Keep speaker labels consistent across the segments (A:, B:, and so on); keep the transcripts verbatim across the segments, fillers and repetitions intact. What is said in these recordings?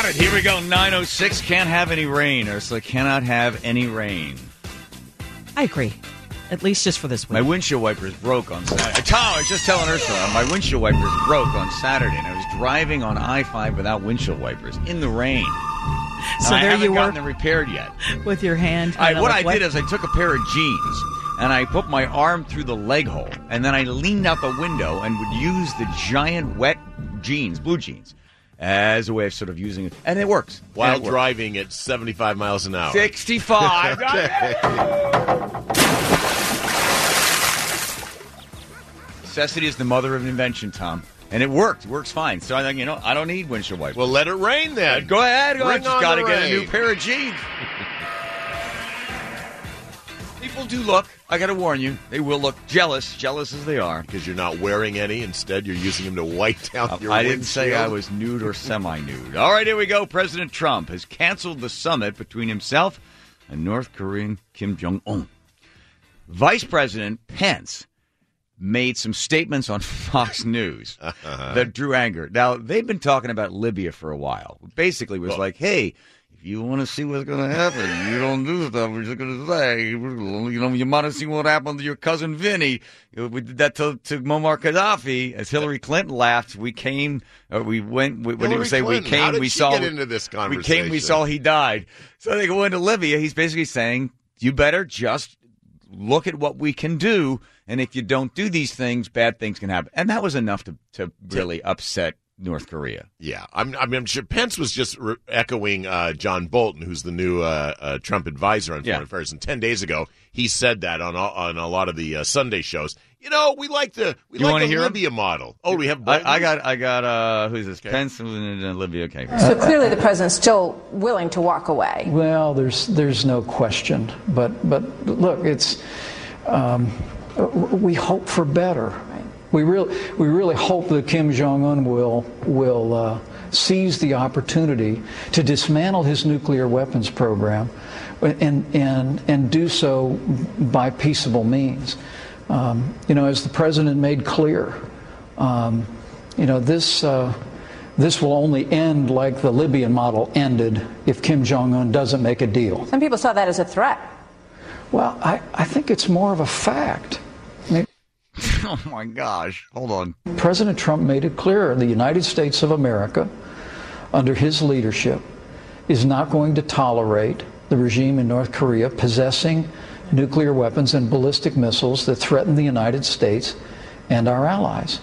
A: right, here we go. nine oh six. Can't have any rain. Ursula cannot have any rain.
B: I agree. At least just for this week.
A: My windshield wipers broke on Saturday. Tom, I was just telling Ursula, my windshield wipers broke on Saturday, and I was driving on I five without windshield wipers in the rain.
B: So
A: and
B: there
A: I haven't
B: you
A: gotten
B: were
A: them repaired yet.
B: with your hand.
A: I,
B: you know,
A: what
B: like
A: I did is I took a pair of jeans, and I put my arm through the leg hole, and then I leaned out the window and would use the giant wet jeans, blue jeans, as a way of sort of using it. And it works.
C: While
A: and it
C: driving at seventy-five miles an hour.
A: sixty-five. Necessity is the mother of invention, Tom. And it worked. It works fine. So I think, you know, I don't need windshield wipers.
C: Well, let it rain then.
A: Go ahead. Go ahead.
C: Bring
A: Just
C: on
A: got to
C: the
A: get a
C: rain.
A: new pair of jeans. People do look. I got to warn you. They will look jealous, jealous as they are.
C: Because you're not wearing any. Instead, you're using them to wipe down
A: Uh,
C: your
A: I didn't say I
C: windshield.
A: was nude or semi-nude. All right, here we go. President Trump has canceled the summit between himself and North Korean Kim Jong-un. Vice President Pence made some statements on Fox News that drew anger. Now, they've been talking about Libya for a while. Basically, it was
C: Well-
A: like, hey, if you want to see what's going to happen, you don't do stuff. We're just going to say, you know, you want to see what happened to your cousin Vinny. We did that to, to Muammar Gaddafi. As Hillary Clinton laughed, we came, or we went, we, when he
C: Hillary
A: was saying we
C: Clinton, how
A: came,
C: did
A: we
C: she
A: saw,
C: get into this
A: we
C: conversation?
A: came, we saw he died. So they go into Libya. He's basically saying, you better just look at what we can do, and if you don't do these things, bad things can happen. And that was enough to, to really upset North Korea.
C: Yeah, I'm, I mean, I'm sure Pence was just re- echoing uh, John Bolton, who's the new uh, uh, Trump advisor on
A: Yeah.
C: foreign affairs. And ten days ago, he said that on all, on a lot of the uh, Sunday shows. You know, we like the we
A: You
C: like
A: wanna
C: the
A: hear him?
C: Libya model. Oh, we have. Bolton?
A: I, I got, I got, uh, who's this? Pence and uh, Libya. Okay.
D: So clearly the president's still willing to walk away.
E: Well, there's there's no question, but but look, it's um, we hope for better. We really we really hope that Kim Jong-un will will uh, seize the opportunity to dismantle his nuclear weapons program, and and and do so by peaceable means. Um, you know, as the president made clear, um, you know this. Uh, This will only end like the Libyan model ended if Kim Jong-un doesn't make a deal.
D: Some people saw that as a threat.
E: Well, I, I think it's more of a fact. I mean,
A: Oh my gosh! Hold on.
E: President Trump made it clear the United States of America, under his leadership, is not going to tolerate the regime in North Korea possessing nuclear weapons and ballistic missiles that threaten the United States and our allies.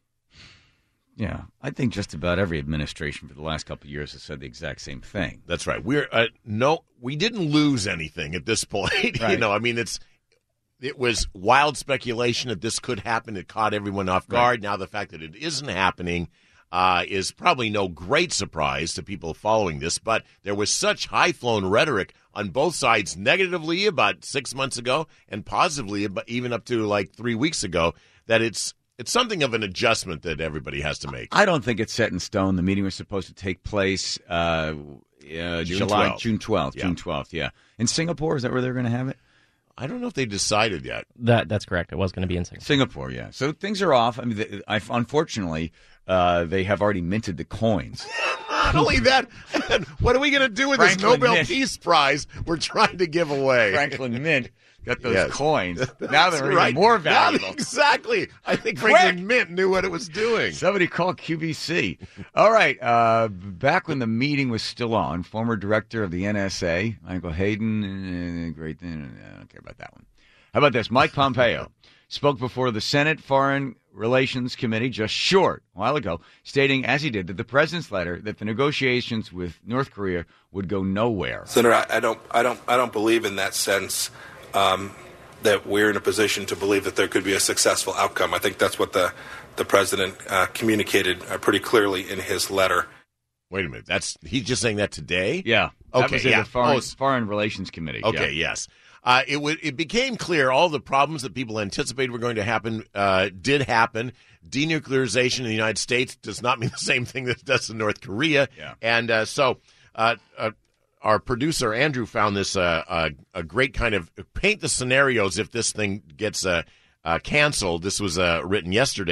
A: Yeah, I think just about every administration for the last couple of years has said the exact same thing.
C: That's right. We're uh, no, we didn't lose anything at this point. you
A: Right.
C: know, I mean, it's it was wild speculation that this could happen. It caught everyone off guard.
A: Right.
C: Now the fact that it isn't happening uh, is probably no great surprise to people following this. But there was such high-flown rhetoric on both sides, negatively about six months ago, and positively about even up to like three weeks ago, that it's. It's something of an adjustment that everybody has to make.
A: I don't think it's set in stone. The meeting was supposed to take place uh, uh, July,
C: twelfth.
A: June twelfth.
C: Yeah.
A: June twelfth, yeah. In Singapore, is that where they're going to have it?
C: I don't know if they decided yet.
F: That that's correct. It was going to be in Singapore.
A: Singapore, yeah. So things are off. I mean, the, I, unfortunately, uh, they have already minted the coins.
C: Not only that, what are we going to do with
A: Franklin
C: this Nobel
A: Mint.
C: Peace Prize we're trying to give away?
A: Franklin Mint got those
C: Yes.
A: coins. Now
C: That's
A: they're
C: right.
A: even more
C: Now-
A: valuable.
C: exactly. I think
A: Quick.
C: Franklin Mint knew what it was doing.
A: Somebody call Q B C. All right. Uh, back when the meeting was still on, former director of the N S A, Michael Hayden, uh, great thing. I don't care about that one. How about this? Mike Pompeo spoke before the Senate Foreign Relations Committee just short a while ago, stating, as he did, that the president's letter that the negotiations with North Korea would go nowhere.
G: Senator, I, I don't, I don't, I don't believe in that sense. Um, that we're in a position to believe that there could be a successful outcome. I think that's what the the president uh, communicated uh, pretty clearly in his letter.
C: Wait a minute. That's he's just saying that today?
A: Yeah. That
C: Okay,
A: was in
C: yeah.
A: the Foreign,
C: Oh, s-
A: Foreign Relations Committee.
C: Okay,
A: yeah.
C: yes. Uh, it w- it became clear all the problems that people anticipated were going to happen uh, did happen. Denuclearization in the United States does not mean the same thing that it does in North Korea.
A: Yeah.
C: And uh, so uh, uh, our producer, Andrew, found this uh, uh, a great kind of paint the scenarios if this thing gets uh, uh, canceled. This was uh, written yesterday.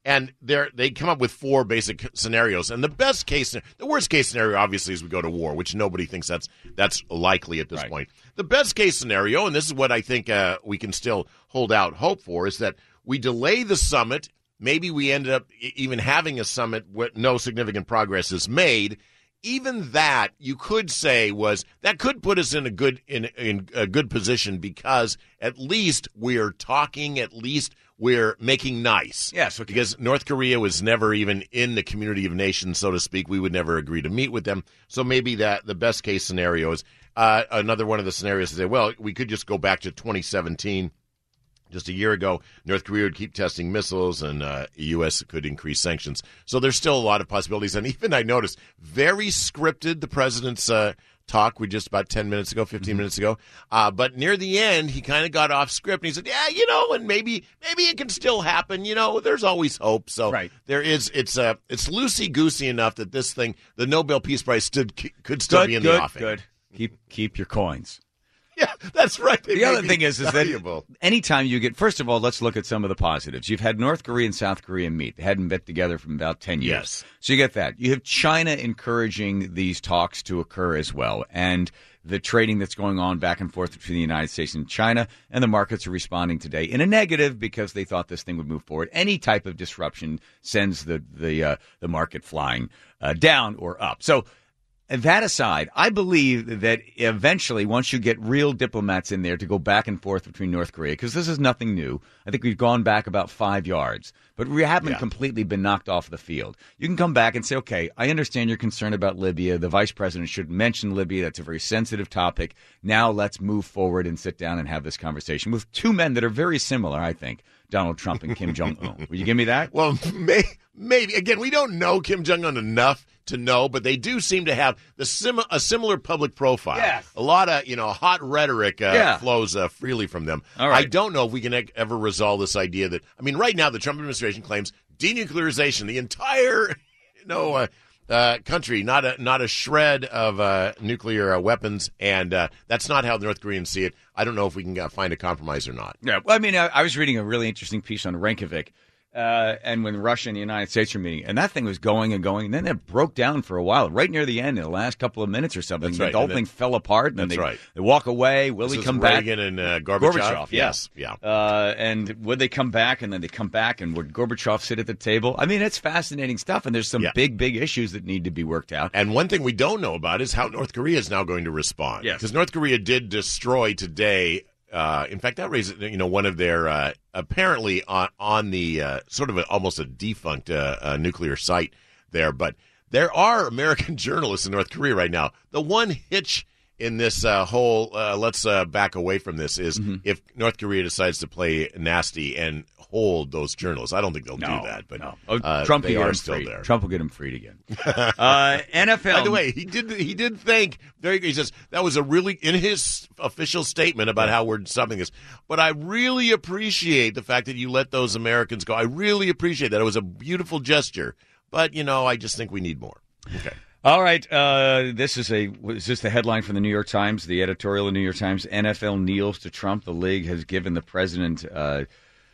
C: And they they come up with four basic scenarios. And the best case, the worst case scenario, obviously, is we go to war, which nobody thinks that's that's likely at this
A: Right.
C: point. The best case scenario, and this is what I think uh, we can still hold out hope for, is that we delay the summit. Maybe we ended up even having a summit where no significant progress is made. Even that, you could say, was that could put us in a good in in a good position because at least we're talking, at least we're making nice.
A: Yes, okay.
C: Because North Korea was never even in the community of nations, so to speak. We would never agree to meet with them. So maybe that the best case scenario is uh, another one of the scenarios to say, well, we could just go back to twenty seventeen. Just a year ago, North Korea would keep testing missiles, and uh, the U S could increase sanctions. So there's still a lot of possibilities. And even I noticed, very scripted, the president's uh, talk we just about ten minutes ago, fifteen mm-hmm. minutes ago. Uh, but near the end, he kind of got off script, and he said, yeah, you know, and maybe maybe it can still happen. You know, there's always hope. So
A: right.
C: there is, it's uh, it's loosey-goosey enough that this thing, the Nobel Peace Prize, stood, could still
A: good,
C: be in
A: good,
C: the offing.
A: Good. Keep, keep your coins.
C: Yeah, that's right. They
A: the other thing is, is
C: valuable.
A: that anytime you get, first of all, let's look at some of the positives. You've had North Korea and South Korea meet. They hadn't met together for about ten years.
C: Yes.
A: So you get that. You have China encouraging these talks to occur as well. And the trading that's going on back and forth between the United States and China, and the markets are responding today in a negative because they thought this thing would move forward. Any type of disruption sends the, the, uh, the market flying uh, down or up. So, and that aside, I believe that eventually, once you get real diplomats in there to go back and forth between North Korea, because this is nothing new. I think we've gone back about five yards, but we haven't
C: yeah.
A: completely been knocked off the field. You can come back and say, okay, I understand your concern about Libya. The vice president should mention Libya. That's a very sensitive topic. Now let's move forward and sit down and have this conversation with two men that are very similar, I think, Donald Trump and Kim Jong-un. Will you give me that?
C: Well, may, maybe. Again, we don't know Kim Jong-un enough to know, but they do seem to have the sim- a similar public profile.
A: Yes.
C: A lot of, you know, hot rhetoric uh,
A: yeah.
C: flows uh, freely from them.
A: All right.
C: I don't know if we can e- ever resolve this idea that, I mean, right now the Trump administration claims denuclearization, the entire, you know, uh, uh, country, not a not a shred of uh, nuclear uh, weapons, and uh, that's not how the North Koreans see it. I don't know if we can uh, find a compromise or not.
A: Yeah, well, I mean, I, I was reading a really interesting piece on Reykjavik, uh, and when Russia and the United States were meeting, and that thing was going and going, and then it broke down for a while, right near the end, in the last couple of minutes or something.
C: That's right.
A: The whole
C: And
A: thing
C: then,
A: fell apart, and then
C: that's
A: they,
C: right.
A: they walk away. Will
C: This
A: he
C: is
A: come back?
C: Reagan and uh, Gorbachev?
A: Gorbachev,
C: yes, yeah.
A: Uh, and would they come back, and then they come back, and would Gorbachev sit at the table? I mean, it's fascinating stuff, and there's some
C: Yeah.
A: big, big issues that need to be worked out.
C: And one thing we don't know about is how North Korea is now going to respond.
A: Yes.
C: Because North Korea did destroy today. Uh, in fact, that raises you know one of their uh, apparently on on the uh, sort of a, almost a defunct uh, uh, nuclear site there. But there are American journalists in North Korea right now. The one hitch in this uh, whole uh, let's uh, back away from this is
A: Mm-hmm.
C: if North Korea decides to play nasty and hold those journalists. I don't think they'll
A: No,
C: do that. But
A: no. Oh,
C: uh,
A: Trump
C: they
A: will get
C: are
A: him
C: still
A: freed.
C: there.
A: Trump will get him freed again. uh, N F L.
C: By the way, he did he did thank very he says that was a really in his official statement about how we're stopping this. But I really appreciate the fact that you let those Americans go. I really appreciate that. It was a beautiful gesture. But you know, I just think we need more. Okay.
A: All right, uh, this is a is this the headline from the New York Times, the editorial of the New York Times? N F L kneels to Trump. The league has given the president uh,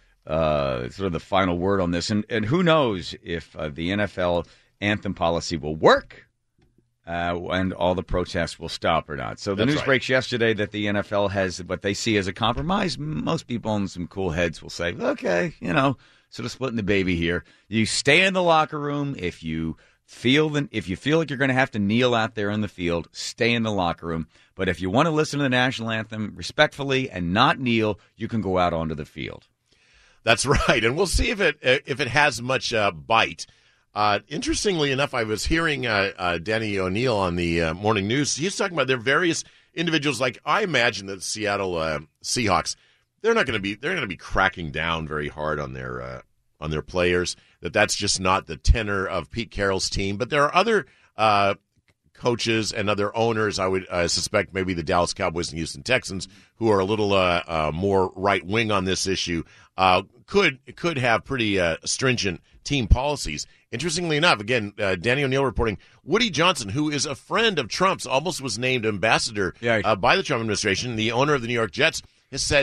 A: uh, sort of the final word on this, and and who knows if uh, the N F L anthem policy will work uh, and all the protests will stop or not. So the
C: That's
A: news
C: right. breaks
A: breaks yesterday that the N F L has what they see as a compromise. Most people in some cool heads will say, okay, you know, sort of splitting the baby here. You stay in the locker room if you. Feel the, if you feel like you're going to have to kneel out there in the field, stay in the locker room. But if you want to listen to the national anthem respectfully and not kneel, you can go out onto the field.
C: That's right, and we'll see if it if it has much uh, bite. Uh, interestingly enough, I was hearing uh, uh, Danny O'Neill on the uh, morning news. He's talking about there are various individuals. Like I imagine that Seattle uh, Seahawks, they're not going to be they're going to be cracking down very hard on their uh, on their players. That that's just not the tenor of Pete Carroll's team. But there are other uh, coaches and other owners, I would uh, suspect maybe the Dallas Cowboys and Houston Texans, who are a little uh, uh, more right-wing on this issue, uh, could could have pretty uh, stringent team policies. Interestingly enough, again, uh, Danny O'Neill reporting, Woody Johnson, who is a friend of Trump's, almost was named ambassador
A: Yeah.
C: uh, by the Trump administration, the owner of the New York Jets, has said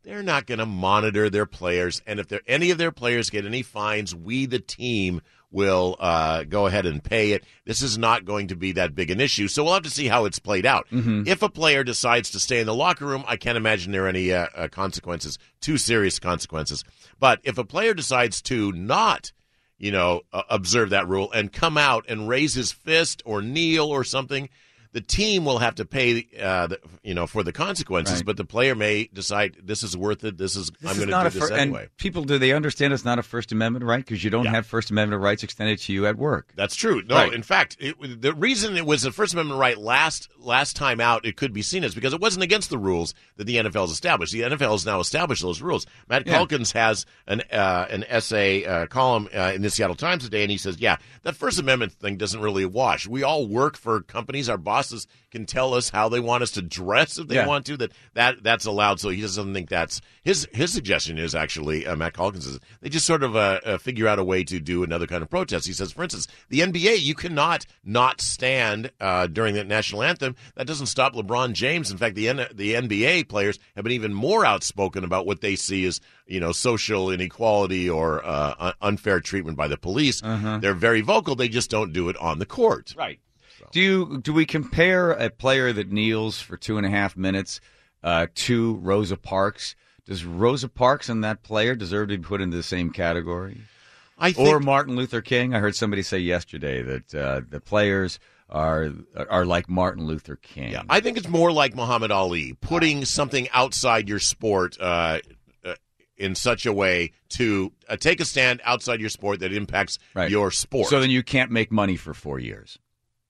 C: they're not going to monitor their players. And if there, any of their players get any fines, we, the team, will uh, go ahead and pay it. This is not going to be that big an issue, so we'll have to see how it's played out. Mm-hmm. If a player decides to stay in the locker room, I can't imagine there are any uh, uh, consequences, too serious consequences. But if a player decides to not, you know, uh, observe that rule and come out and raise his fist or kneel or something, the team will have to pay, uh, the, you know, for the consequences.
A: Right.
C: But the player may decide this is worth it. This is
A: This
C: I'm
A: is
C: going
A: not
C: to
A: a
C: do this
A: fir-
C: anyway.
A: And people, do they understand it's not a First Amendment right? Because you don't
C: Yeah.
A: have First Amendment rights extended to you at work.
C: That's true. No,
A: Right.
C: in fact, it, the reason it was a First Amendment right last last time out, it could be seen as because it wasn't against the rules that the N F L has established. The N F L has now established those rules. Matt
A: Yeah.
C: Calkins has an uh, an essay uh, column uh, in the Seattle Times today, and he says, "Yeah, that First Amendment thing doesn't really wash. We all work for companies. Our bosses can tell us how they want us to dress if they
A: Yeah.
C: want to. That that that's allowed. So he doesn't think that's his his suggestion is actually uh, Matt Calkins is they just sort of uh, uh, figure out a way to do another kind of protest. He says, for instance, the N B A, you cannot not stand uh, during the national anthem. That doesn't stop LeBron James. In fact, the N- the N B A players have been even more outspoken about what they see as you know social inequality or uh, un- unfair treatment by the police.
A: Uh-huh.
C: They're very vocal. They just don't do it on the court.
A: Right. Do you do we compare a player that kneels for two and a half minutes uh, to Rosa Parks? Does Rosa Parks and that player deserve to be put into the same category?
C: I think,
A: Or Martin Luther King? I heard somebody say yesterday that uh, the players are are like Martin Luther King.
C: Yeah, I think it's more like Muhammad Ali, putting something outside your sport uh, uh, in such a way to uh, take a stand outside your sport that impacts
A: Right.
C: your sport.
A: So then you can't make money for four years.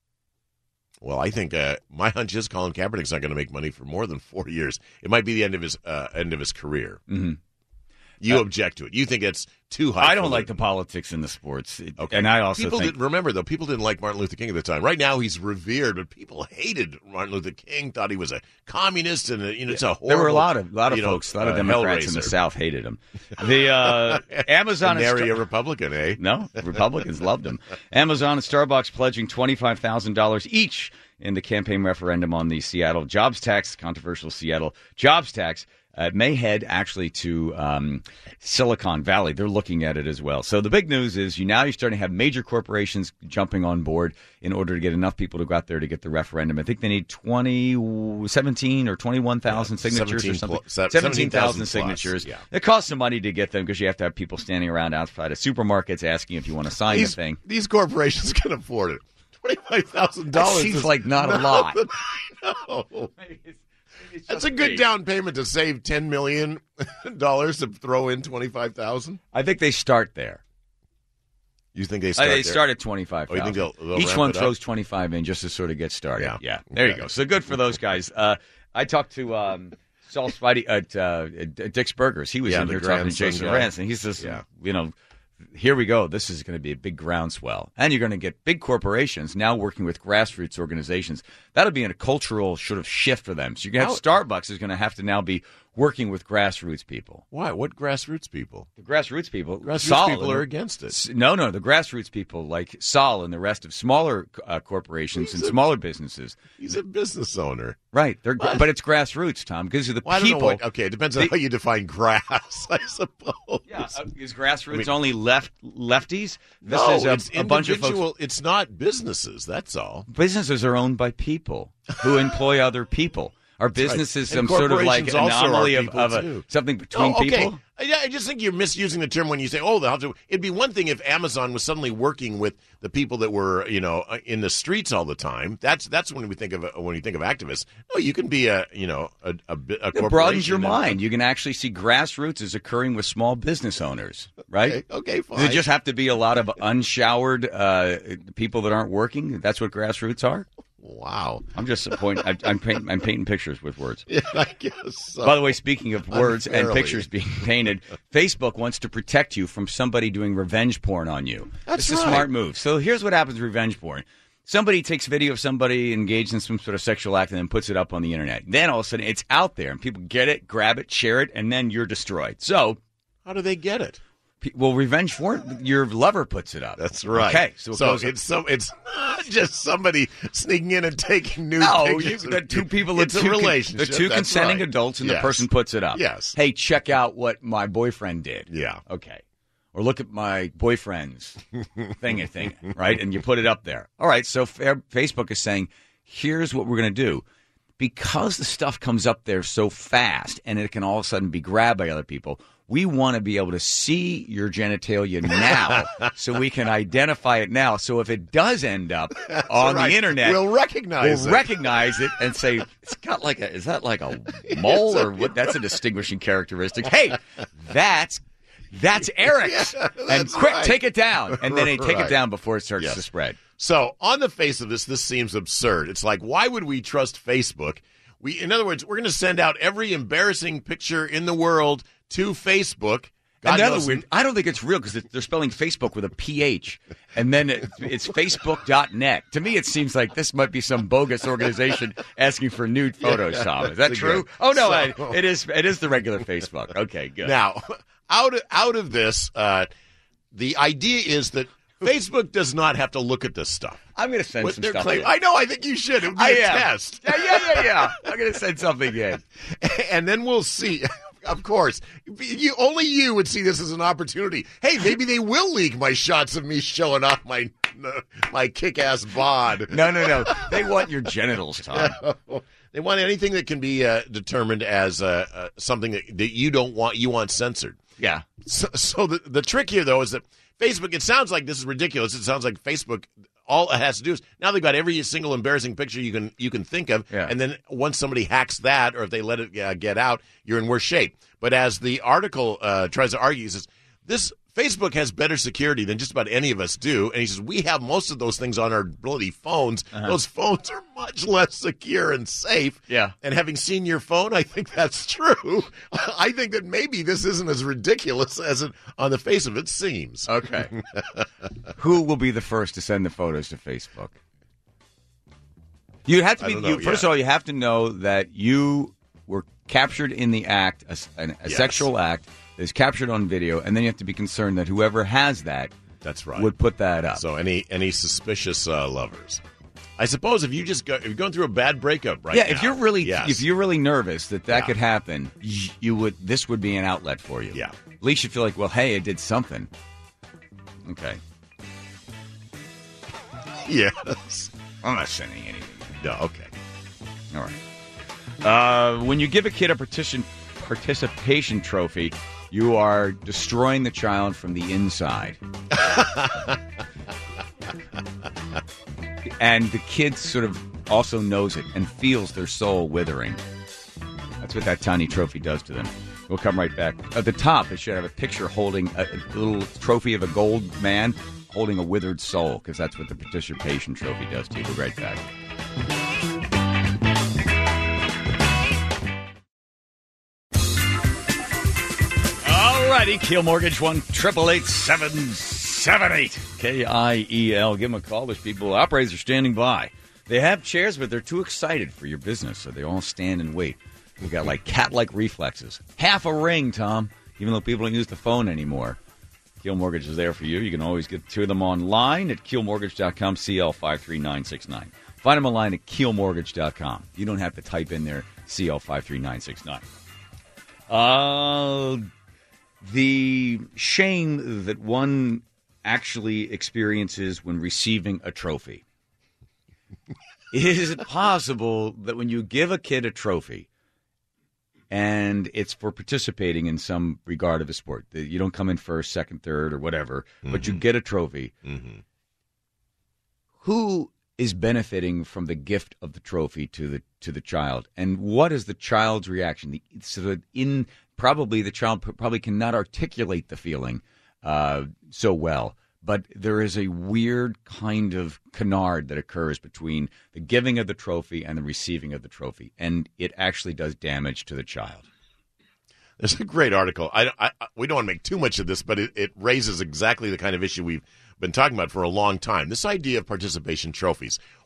C: Well, I think uh, my hunch is Colin Kaepernick's not going to make money for more than four years. It might be the end of his uh, end of his career.
A: Mm-hmm.
C: You
A: Uh,
C: object to it. You think it's too high.
A: I don't like the politics in the sports. It-
C: Okay.
A: And I also
C: people
A: think
C: did, remember though, people didn't like Martin Luther King at the time. Right now, he's revered, but people hated Martin Luther King. Thought he was a communist, and you know, it's a horrible.
A: there were a lot of lot of
C: you know,
A: folks, a lot of
C: uh,
A: Democrats in the
C: Hellraiser.
A: South hated him. The uh, Amazon
C: And
A: and
C: nary
A: Star-
C: a Republican, eh?
A: No, Republicans loved him. Amazon and Starbucks pledging twenty-five thousand dollars each in the campaign referendum on the Seattle jobs tax, controversial Seattle jobs tax. Uh, may head actually to um, Silicon Valley. They're looking at it as well. So the big news is you now you're starting to have major corporations jumping on board in order to get enough people to go out there to get the referendum. I think they need twenty, seventeen or twenty-one thousand
C: Yeah,
A: signatures or
C: seventeen
A: something.
C: pl- se-
A: seventeen
C: seventeen thousand
A: thousand
C: plus,
A: signatures.
C: yeah.
A: It costs some money to get them because you have to have people standing around outside of supermarkets asking if you want to sign
C: These,
A: the thing.
C: these corporations can afford it. Twenty-five thousand
A: That
C: dollars
A: seems like not a lot.
C: I know. That's a good down payment to save ten million dollars to throw in twenty-five thousand.
A: I think they start there.
C: You think they
A: Uh,
C: start?
A: they
C: there?
A: start at twenty-five.
C: Oh, you think they'll- they'll
A: Each
C: ramp
A: one
C: it up?
A: throws twenty-five in just to sort of get started.
C: Yeah.
A: yeah. There you
C: Okay.
A: go. So good for those guys. Uh, I talked to um, Saul Spidey at uh, at Dick's Burgers. He was
C: Yeah,
A: in
C: the
A: here talking to
C: grandson
A: Jason
C: guy.
A: Rance, and he says,
C: Yeah.
A: you know, here we go. This is going to be a big groundswell, and you're going to get big corporations now working with grassroots organizations. That'll be a cultural sort of shift for them. So you're going to have Starbucks is going to have to now be working with grassroots people.
C: Why? What grassroots people?
A: The grassroots people,
C: Grassroots
A: Saul
C: people
A: and
C: are
A: the-
C: against it.
A: S- No, no, the grassroots people like Saul and the rest of smaller uh, corporations and
C: a-
A: smaller businesses.
C: He's a business owner.
A: Right, they're
C: What?
A: but it's grassroots, Tom, because of the
C: Well, I don't
A: people.
C: know what. Okay, it depends on
A: the-
C: how you define grass, I suppose.
A: Yeah, uh, is grassroots
C: I mean-
A: only left lefties? This
C: no,
A: is a,
C: it's
A: a bunch of folks.
C: individual. It's not businesses. That's all.
A: Businesses are owned by people who employ other people. Our business is
C: And
A: some sort of like
C: corporations also are
A: anomaly of,
C: people,
A: of a,
C: too.
A: something between
C: Oh, okay.
A: people.
C: I, I just think you're misusing the term when you say, "Oh, they'll have to." It'd be one thing if Amazon was suddenly working with the people that were, you know, in the streets all the time. That's that's when we think of when you think of activists. No, you can be a, you know, a a, a corporation.
A: It broadens your
C: and-
A: mind. You can actually see grassroots is occurring with small business owners, right?
C: Okay, okay, fine.
A: Does it just have to be a lot of unshowered uh, people that aren't working? That's what grassroots are?
C: Wow.
A: I'm just pointing. I, I'm, paint, I'm painting pictures with words.
C: Yeah, I guess so.
A: By the way, speaking of words and
C: Unfairly.
A: pictures being painted, Facebook wants to protect you from somebody doing revenge porn on you.
C: That's
A: It's a
C: right.
A: smart move. So here's what happens with revenge porn. Somebody takes video of somebody engaged in some sort of sexual act and then puts it up on the internet. Then all of a sudden it's out there and people get it, grab it, share it, and then you're destroyed. So
C: How do they get it?
A: Pe- Well, revenge for your lover puts it up.
C: That's right.
A: Okay, so, it
C: so
A: goes
C: it's some it's not just somebody sneaking in and taking nude
A: no,
C: pictures.
A: you, the two people,
C: it's
A: the
C: a
A: two con-
C: relationship.
A: the two
C: That's
A: consenting
C: right.
A: adults, and
C: Yes.
A: the person puts it up.
C: Yes.
A: Hey, check out what my boyfriend did.
C: Yeah.
A: Okay. Or look at my boyfriend's thingy thing, right? And you put it up there. All right. So Fa- Facebook is saying, here's what we're going to do. Because the stuff comes up there so fast and it can all of a sudden be grabbed by other people, we want to be able to see your genitalia now so we can identify it now. So if it does end up on
C: right.
A: the internet,
C: We'll recognize
A: we'll
C: it.
A: recognize it and say, it's got like a, is that like a mole or what? That's a distinguishing characteristic. Hey, that's That's Eric's.
C: Yeah,
A: and
C: that's
A: quick,
C: right.
A: take it down. And then they take
C: Right.
A: it down before it starts
C: Yes.
A: to spread.
C: So, on the face of this, this seems absurd. It's like, why would we trust Facebook? We, in other words, we're going to send out every embarrassing picture in the world to Facebook. God
A: Another
C: knows-
A: weird, I don't think it's real because they're spelling Facebook with a P H, and then it, it's Facebook dot net. To me, it seems like this might be some bogus organization asking for nude photos, Tom. Is that
C: That's
A: true?
C: good.
A: Oh, no,
C: So-
A: I, it is It is the regular Facebook. Okay, good.
C: Now, out of, out of this, uh, the idea is that Facebook does not have to look at this stuff.
A: I'm going to send
C: What
A: some
C: they're
A: stuff
C: claiming-
A: in.
C: I know. I think you should. It would be
A: I
C: a
A: am.
C: test.
A: Yeah, yeah, yeah, yeah. I'm going to send something in.
C: And then we'll see. Of course, you, only you would see this as an opportunity. Hey, maybe they will leak my shots of me showing off my my kick-ass bod.
A: No, no, no. They want your genitals, Tom.
C: They want anything that can be uh, determined as uh, uh, something that, that you don't want. You want censored.
A: Yeah.
C: So, so the the trick here, though, is that Facebook. It sounds like this is ridiculous. It sounds like Facebook. All it has to do is now they've got every single embarrassing picture you can you can think of,
A: Yeah.
C: and then once somebody hacks that, or if they let it uh, get out, you're in worse shape. But as the article uh, tries to argue, he says this Facebook has better security than just about any of us do, and he says we have most of those things on our bloody phones.
A: Uh-huh.
C: Those phones are much less secure and safe.
A: Yeah.
C: And having seen your phone, I think that's true. I think that maybe this isn't as ridiculous as it on the face of it seems.
A: Okay. Who will be the first to send the photos to Facebook? You have to
C: I
A: be.
C: don't know
A: You, first
C: yet.
A: of all, you have to know that you were captured in the act, a, a, a
C: Yes.
A: sexual act that is captured on video, and then you have to be concerned that whoever has that
C: That's right.
A: would put that up.
C: So any any suspicious uh, lovers? I suppose if you just go, if you're going through a bad breakup right
A: yeah,
C: now,
A: if you're really
C: yes.
A: if you're really nervous that that
C: Yeah.
A: could happen, y- you would. This would be an outlet for you.
C: Yeah.
A: At least you feel like, well, hey, I did something. Okay.
C: yes,
A: I'm not sending anything.
C: no, okay.
A: All right. Uh, when you give a kid a partition, participation trophy, you are destroying the child from the inside. And the kid sort of also knows it and feels their soul withering. That's what that tiny trophy does to them. We'll come right back. At the top, it should have a picture holding a, a little trophy of a gold man holding a withered soul, because that's what the participation trophy does to you. We'll be right back. All righty, Kiel Mortgage, one triple eight seven seven eight K I E L. Give them a call. There's people, operators are standing by. They have chairs, but they're too excited for your business, so they all stand and wait. We've got like cat-like reflexes. Half a ring, Tom, even though people don't use the phone anymore. Kiel Mortgage is there for you. You can always get to them online at kiel mortgage dot com, C L five three nine six nine. Find them online at kiel mortgage dot com. You don't have to type in there C L five three nine six nine. Uh, the shame that one actually experiences when receiving a trophy. Is it possible that when you give a kid a trophy and it's for participating in some regard of a sport, that you don't come in first, second, third, or whatever, mm-hmm. but you get a trophy,
C: Mm-hmm.
A: who is benefiting from the gift of the trophy to the to the child, and what is the child's reaction? The, so that in probably the child probably cannot articulate the feeling uh, so well, but there is a weird kind of canard that occurs between the giving of the trophy and the receiving of the trophy, and it actually does damage to the child.
C: There's a great article. I, I, we don't want to make too much of this, but it, it raises exactly the kind of issue we've been talking about for a long time. This idea of participation trophies. What's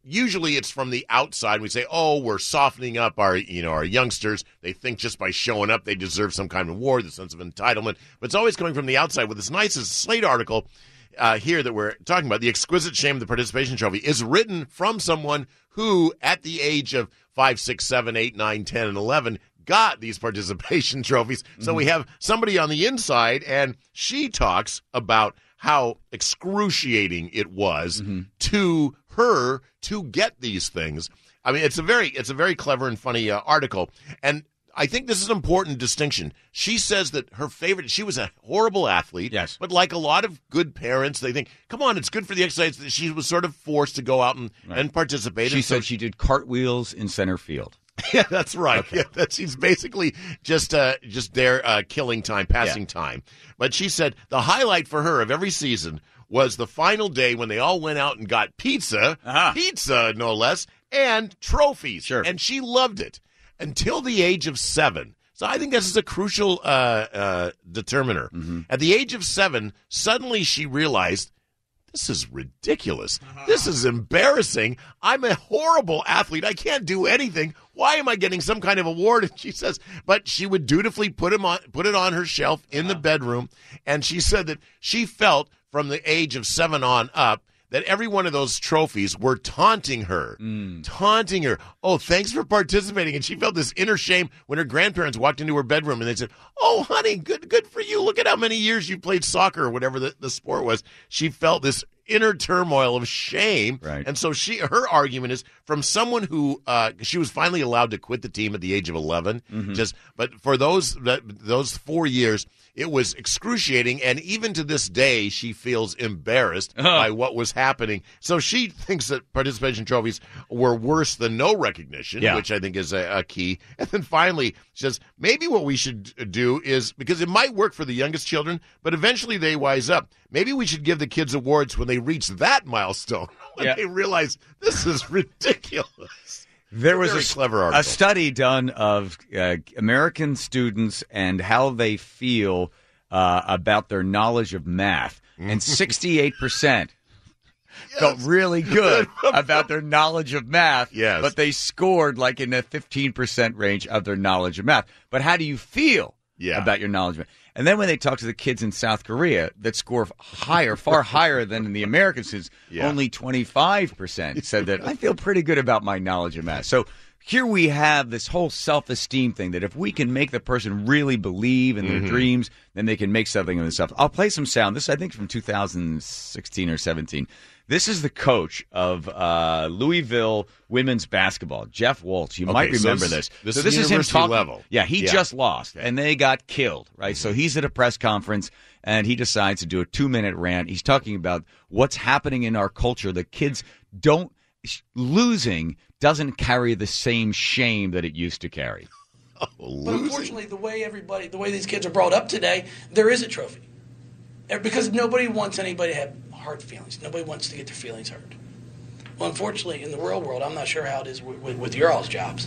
C: usually it's from the outside. We say, oh, we're softening up our, you know, our youngsters. They think just by showing up they deserve some kind of award, the sense of entitlement. But it's always coming from the outside. With this nice Slate article uh, here that we're talking about, The Exquisite Shame of the Participation Trophy, is written from someone who, at the age of five, six, seven, eight, nine, ten, and eleven, got these participation trophies. So mm-hmm. we have somebody on the inside, and she talks about how excruciating it was mm-hmm. to her to get these things. I mean, it's a very it's a very clever and funny uh, article, and I think this is an important distinction. She says that her favorite, she was a horrible athlete,
A: yes,
C: but like a lot of good parents, they think, come on, it's good for the exercise. She was sort of forced to go out and, right. and participate.
A: She
C: and
A: said
C: so
A: she did cartwheels in center field.
C: Yeah, that's right.
A: Okay.
C: Yeah, that she's basically just uh, just there uh, killing time, passing yeah. time. But she said the highlight for her of every season was the final day when they all went out and got pizza,
A: uh-huh.
C: pizza no less, and trophies.
A: Sure.
C: And she loved it until the age of seven. So I think this is a crucial uh, uh, determiner.
A: Mm-hmm.
C: At the age of seven, suddenly she realized, this is ridiculous. This is embarrassing. I'm a horrible athlete. I can't do anything. Why am I getting some kind of award? And she says, but she would dutifully put him on, put it on her shelf in the bedroom. And she said that she felt from the age of seven on up that every one of those trophies were taunting her,
A: mm.
C: taunting her. Oh, thanks for participating. And she felt this inner shame when her grandparents walked into her bedroom and they said, oh, honey, good good for you. Look at how many years you played soccer or whatever the, the sport was. She felt this inner turmoil of shame.
A: Right.
C: And so she, her argument is from someone who, uh, she was finally allowed to quit the team at the age of eleven.
A: Mm-hmm.
C: Just, but for those, that, those four years, it was excruciating, and even to this day, she feels embarrassed
A: uh-huh.
C: by what was happening. So she thinks that participation trophies were worse than no recognition,
A: yeah.
C: which I think is a, a key. And then finally, she says, maybe what we should do is, because it might work for the youngest children, but eventually they wise up. Maybe we should give the kids awards when they reach that milestone, when
A: yeah.
C: they realize this is ridiculous.
A: There was
C: Very
A: a,
C: clever article.
A: a study done of uh, American students and how they feel uh, about their knowledge of math, and sixty-eight percent yes. felt really good about their knowledge of math,
C: yes.
A: but they scored like in the fifteen percent range of their knowledge of math. But how do you feel
C: yeah.
A: about your knowledge of math? And then when they talk to the kids in South Korea that score higher, far higher than in the American students,
C: yeah.
A: only twenty-five percent said that I feel pretty good about my knowledge of math. So here we have this whole self-esteem thing that if we can make the person really believe in their
C: mm-hmm. dreams,
A: then they can make something of themselves. I'll play some sound. This, I think, from two thousand sixteen or seventeen. This is the coach of uh, Louisville women's basketball, Jeff Waltz. You
C: okay,
A: might remember
C: so
A: this.
C: This,
A: so
C: is
A: this is him talking.
C: Level.
A: Yeah, he
C: yeah.
A: just lost, and they got killed, right? Mm-hmm. So he's at a press conference, and he decides to do a two-minute rant. He's talking about what's happening in our culture. The kids don't – losing doesn't carry the same shame that it used to carry.
C: Oh,
H: but unfortunately, the way everybody – the way these kids are brought up today, there is a trophy. Because nobody wants anybody to have hard feelings. Nobody wants to get their feelings hurt. Well, unfortunately, in the real world, I'm not sure how it is with, with, with your all's jobs.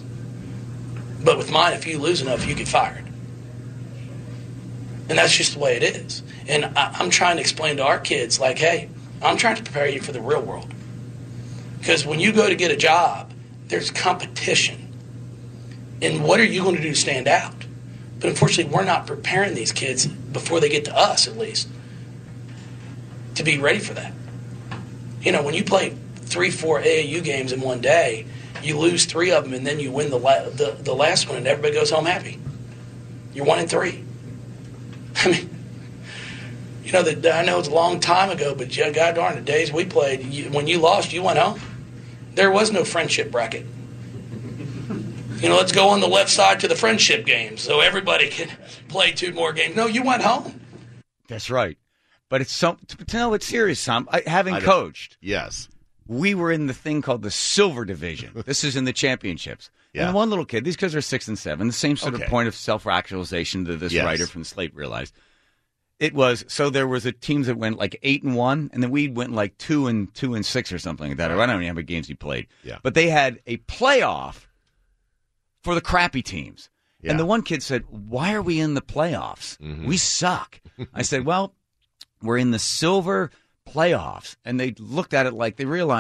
H: But with mine, if you lose enough, you get fired. And that's just the way it is. And I, I'm trying to explain to our kids, like, hey, I'm trying to prepare you for the real world. Because when you go to get a job, there's competition. And what are you going to do to stand out? But unfortunately, we're not preparing these kids before they get to us, at least, to be ready for that. You know, when you play three, four A A U games in one day, you lose three of them, and then you win the la- the, the last one, and everybody goes home happy. You're one in three. I mean, you know, the, I know it's a long time ago, but God darn, the days we played, you, when you lost, you went home. There was no friendship bracket. You know, let's go on the left side to the friendship games so everybody can play two more games. No, you went home.
A: That's right. But it's some, no, it's serious, Tom. I, having
C: I
A: coached,
C: yes,
A: we were in the thing called the silver division. This is in the championships.
C: Yeah.
A: And one little kid, these kids are six and seven, the same sort
C: okay.
A: of point of self-actualization that this
C: yes.
A: writer from Slate realized. It was, so there was a teams that went like eight and one, and then we went like two and two and six or something like that. Right. I don't even know how many games he played.
C: Yeah.
A: But they had a playoff for the crappy teams.
C: Yeah.
A: And the one kid said, why are we in the playoffs?
C: Mm-hmm.
A: We suck. I said, well, we're in the silver playoffs. And they looked at it like they realized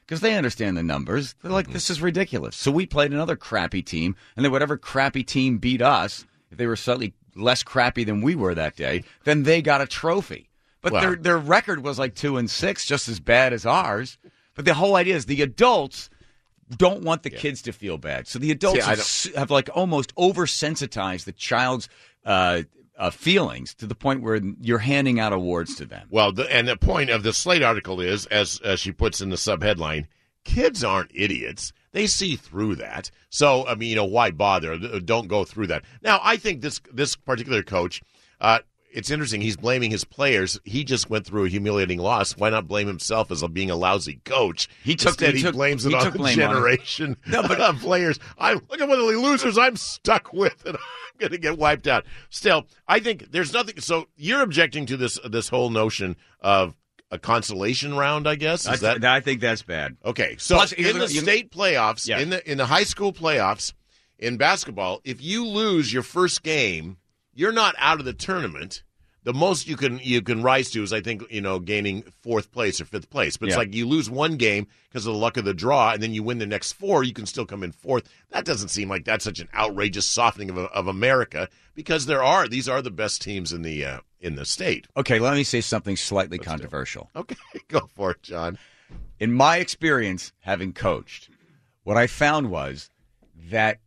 A: because they understand the numbers. They're like, this is ridiculous. So we played another crappy team, and then whatever crappy team beat us, if they were slightly less crappy than we were that day, then they got a trophy. But
C: Wow.
A: their their record was like two and six, just as bad as ours. But the whole idea is the adults don't want the
C: Yeah.
A: kids to feel bad. So the adults
C: See, I
A: have,
C: don't-
A: s- have like almost oversensitized the child's uh, uh, feelings to the point where you're handing out awards to them.
C: Well, the, and the point of the Slate article is, as, as she puts in the subheadline, kids aren't idiots. They see through that. So, I mean, you know, why bother? Don't go through that. Now, I think this this particular coach, uh, it's interesting. He's blaming his players. He just went through a humiliating loss. Why not blame himself as a, being a lousy coach?
A: He took-
C: Instead,
A: he
C: he,
A: took-
C: blames
A: he
C: it on
A: took
C: the
A: blame on it.
C: generation
A: No, but-
C: of players. I look at one of the losers I'm stuck with, and I'm going to get wiped out. Still, I think there's nothing. So you're objecting to this this whole notion of a consolation round, I guess. Is
A: I,
C: that
A: I think that's bad.
C: okay? So
A: Plus,
C: in the
A: you-
C: state playoffs,
A: Yeah.
C: in the in the high school playoffs, in basketball, if you lose your first game, you're not out of the tournament. The most you can you can rise to is, I think, you know, gaining fourth place or fifth place. But it's
A: Yeah.
C: like you lose one game because of the luck of the draw, and then you win the next four, you can still come in fourth. That doesn't seem like that's such an outrageous softening of, of America, because there are these are the best teams in the uh, in the state.
A: Okay, let me say something slightly controversial.
C: Okay, go for it, John.
A: In my experience, having coached, what I found was that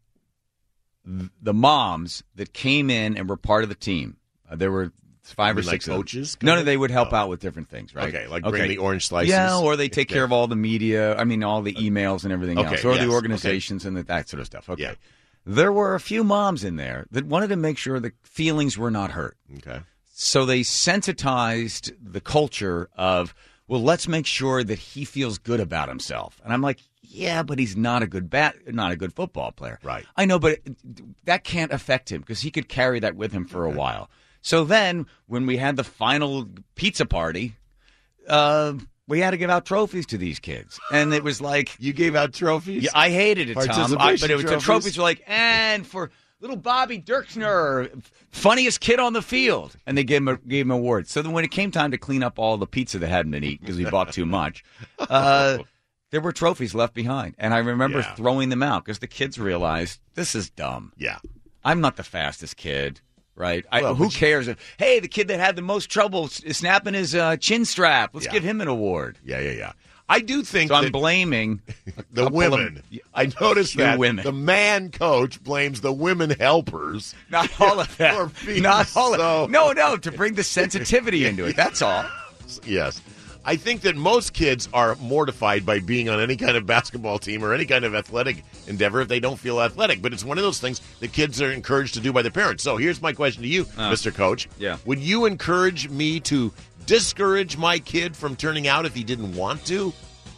A: th- the moms that came in and were part of the team, uh, there were five
C: You
A: or
C: mean like
A: six of them.
C: coaches,
A: No,
C: kind
A: no,
C: of?
A: they would help
C: Oh.
A: out with different things, right?
C: Okay, like bring the orange slices?
A: Yeah, or they take
C: Yeah.
A: care of all the media. I mean, all the emails and everything
C: Okay,
A: else, or
C: yes,
A: the
C: okay.
A: organizations and the, that sort of stuff. Okay.
C: Yeah.
A: There were a few moms in there that wanted to make sure the feelings were not hurt.
C: Okay.
A: So they sensitized the culture of, well, let's make sure that he feels good about himself. And I'm like, yeah, but he's not a good bat, not a good football player.
C: Right.
A: I know, but that can't affect him because he could carry that with him for a while. So then when we had the final pizza party, uh, we had to give out trophies to these kids. And it was like,
C: You gave out trophies?
A: yeah, I hated it, Tom. I,
C: Participation
A: but it was, the
C: trophies?
A: trophies were like, and for little Bobby Dirksner, funniest kid on the field, and they gave him a, gave him awards. So then, when it came time to clean up all the pizza that hadn't been eaten because we bought too much, uh, there were trophies left behind, and I remember
C: Yeah.
A: throwing them out because the kids realized this is dumb.
C: Yeah.
A: I'm not the fastest kid. Right? I,
C: Well,
A: who
C: but you-
A: cares? If, hey, the kid that had the most trouble s- snapping his uh, chin strap. Let's
C: Yeah.
A: give him an award.
C: Yeah, yeah, yeah. I do think
A: So I'm
C: that
A: blaming a
C: the
A: couple
C: women.
A: Of,
C: I noticed
A: few
C: that
A: women.
C: the man coach blames the women helpers.
A: Not all of that.
C: For being
A: Not all
C: so-
A: of No, no, to bring the sensitivity into it. That's all.
C: Yes. I think that most kids are mortified by being on any kind of basketball team or any kind of athletic endeavor if they don't feel athletic. But it's one of those things that kids are encouraged to do by their parents. So here's my question to you, Mister Coach.
A: yeah.
C: Would you encourage me to discourage my kid from turning out if he didn't want to?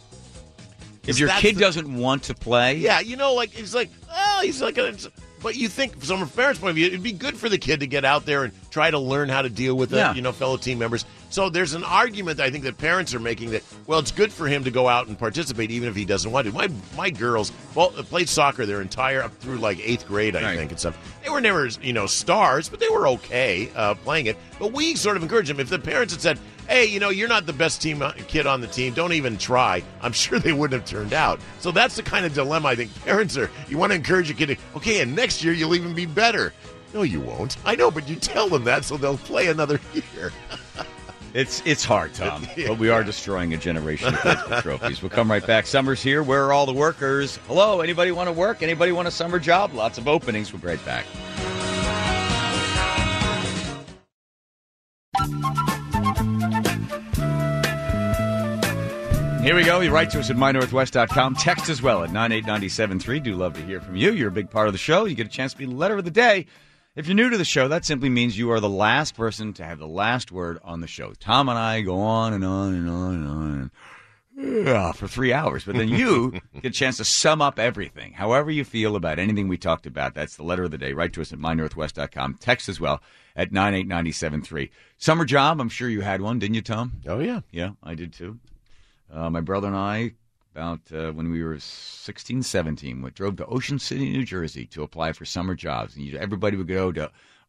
A: If your
C: That's
A: kid
C: the-
A: doesn't want to play,
C: Yeah, you know, like he's like, oh, he's like, a, but you think from a parent's point of view, it'd be good for the kid to get out there and try to learn how to deal with,
A: Yeah.
C: uh, you know, fellow team members. So there's an argument I think that parents are making that, well, it's good for him to go out and participate even if he doesn't want to. My my girls, well, played soccer their entire up through like eighth grade, I
A: Right.
C: think, and stuff. They were never, you know, stars, but they were okay uh, playing it. But we sort of encouraged them. If the parents had said, hey, you know, you're not the best team uh, kid on the team, don't even try, I'm sure they wouldn't have turned out. So that's the kind of dilemma I think parents are. You want to encourage your kid to, okay, and next year you'll even be better. No, you won't. I know, but you tell them that so they'll play another year.
A: it's it's hard, Tom.
C: Yeah.
A: But we are destroying a generation of kids with trophies. We'll come right back. Summer's here. Where are all the workers? Hello, anybody want to work? Anybody want a summer job? Lots of openings. We'll be right back. Here we go. You write to us at my northwest dot com. Text as well at nine eight nine seven three. Do love to hear from you. You're a big part of the show. You get a chance to be the letter of the day. If you're new to the show, that simply means you are the last person to have the last word on the show. Tom and I go on and on and on and on and, uh, for three hours. But then you get a chance to sum up everything. However you feel about anything we talked about, that's the letter of the day. Write to us at my northwest dot com. Text as well at nine eight nine seven three. Summer job, I'm sure you had one, didn't you, Tom?
C: Oh, yeah.
A: Yeah, I did too. Uh, my brother and I, about uh, when we were sixteen, seventeen, we drove to Ocean City, New Jersey to apply for summer jobs. And you, everybody would go to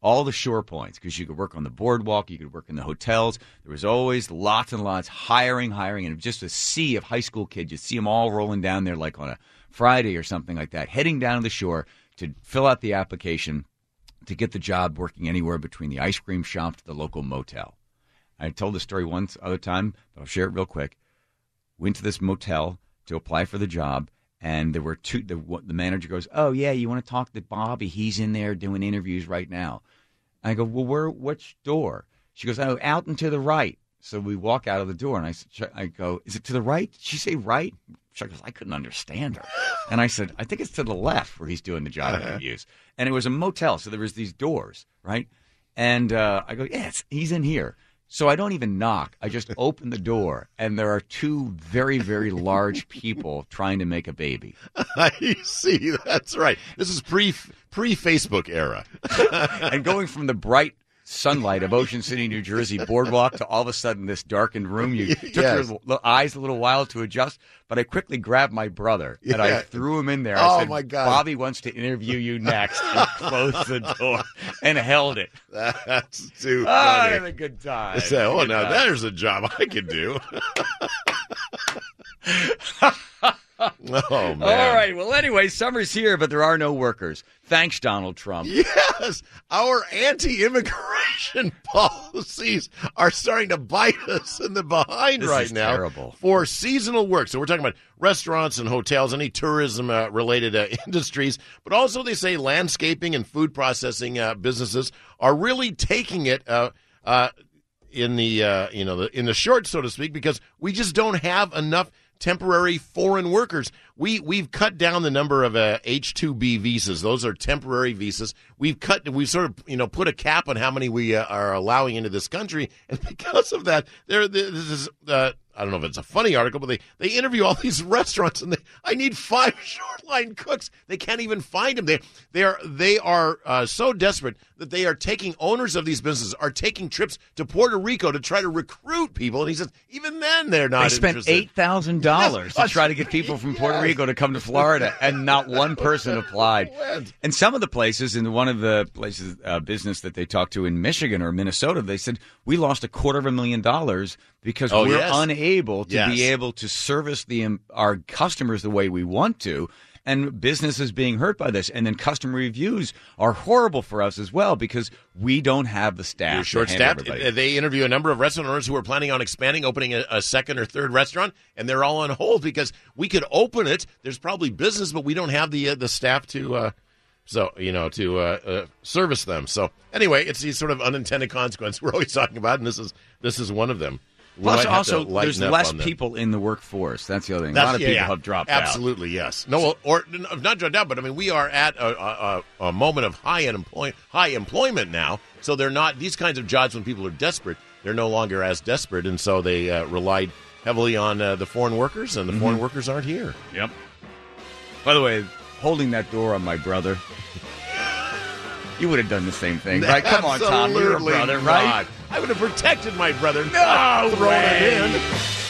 A: all the shore points, because you could work on the boardwalk, you could work in the hotels. There was always lots and lots hiring, hiring, and just a sea of high school kids. You'd see them all rolling down there like on a Friday or something like that, heading down to the shore to fill out the application to get the job working anywhere between the ice cream shop to the local motel. I told the story once other time, but I'll share it real quick. Went to this motel to apply for the job, and there were two. The, the manager goes, "Oh yeah, you want to talk to Bobby? He's in there doing interviews right now." I go, "Well, where? Which door?" She goes, "Oh, out and to the right." So we walk out of the door, and I said, "I go, is it to the right?" Did she say right? She goes, I couldn't understand her, and I said, "I think it's to the left where he's doing the job interviews." And it was a motel, so there was these doors, right? And uh, I go, "Yeah, it's, he's in here." So I don't even knock. I just open the door, and there are two very, very large people trying to make a baby.
C: I see. That's right. This is pre pre Facebook era.
A: And going from the bright sunlight of Ocean City, New Jersey boardwalk to all of a sudden this darkened room, you took
C: Yes.
A: your l- eyes a little while to adjust. But I quickly grabbed my brother and I
C: Yeah.
A: threw him in there.
C: Oh,
A: I said,
C: my God.
A: "Bobby wants to interview you next," and closed the door and held it.
C: That's too
A: Oh, I
C: funny.
A: had a good time.
C: I said, "Oh,
A: Good
C: now
A: time.
C: there's a job I could do." Oh man!
A: All right. Well, anyway, summer's here, but there are no workers. Thanks, Donald Trump.
C: Yes, our anti-immigration policies are starting to bite us in the behind
A: This
C: right
A: is
C: now
A: terrible.
C: for seasonal work. So we're talking about restaurants and hotels, any tourism-related uh, industries, but also they say landscaping and food processing uh, businesses are really taking it uh, uh, in the uh, you know the, in the short, so to speak, because we just don't have enough temporary foreign workers. We we've cut down the number of uh, H two B visas. Those are temporary visas. We've cut. We've sort of you know put a cap on how many we uh, are allowing into this country, and because of that, there this is. Uh, I don't know if it's a funny article, but they, they interview all these restaurants, and they, I need five short line cooks. They can't even find them. They they are they are uh, so desperate that they are taking owners of these businesses are taking trips to Puerto Rico to try to recruit people. And he says even then they're not.
A: They spent
C: interested.
A: eight thousand dollars
C: Yes,
A: to try to get people from Puerto
C: yes.
A: Rico to come to Florida, and not one person applied. And some of the places, in one of the places, uh, business that they talked to in Michigan or Minnesota, they said, we lost a quarter of a million dollars because
C: Oh,
A: we're
C: yes.
A: unable to
C: Yes.
A: be able to service the um, our customers the way we want to. And business is being hurt by this. And then customer reviews are horrible for us as well because we don't have the staff.
C: You're
A: to
C: short-staffed.
A: handle everybody.
C: They interview a number of restaurant owners who are planning on expanding, opening a, a second or third restaurant, and they're all on hold because we could open it. There's probably business, but we don't have the uh, the staff to, uh, so you know, to uh, uh, service them. So anyway, it's these sort of unintended consequences we're always talking about, and this is this is one of them. We
A: Plus,
C: might have
A: also,
C: to lighten
A: there's
C: up
A: less
C: on them.
A: people in the workforce. That's the other thing. A
C: That's-
A: lot of
C: yeah,
A: people
C: yeah.
A: have dropped out.
C: Absolutely, yes. No, well, or not dropped out, but I mean, we are at a, a, a moment of high unemployment, high employment now. So they're not these kinds of jobs when people are desperate. They're no longer as desperate, and so they uh, relied heavily on uh, the foreign workers, and the
A: Mm-hmm.
C: foreign workers aren't here.
A: Yep. By the way, holding that door on my brother, you would have done the same thing, right? Come on, Tom, you're a
C: Absolutely
A: brother,
C: not.
A: right?
C: I would have protected my brother,
A: No
C: not thrown
A: way.
C: it in.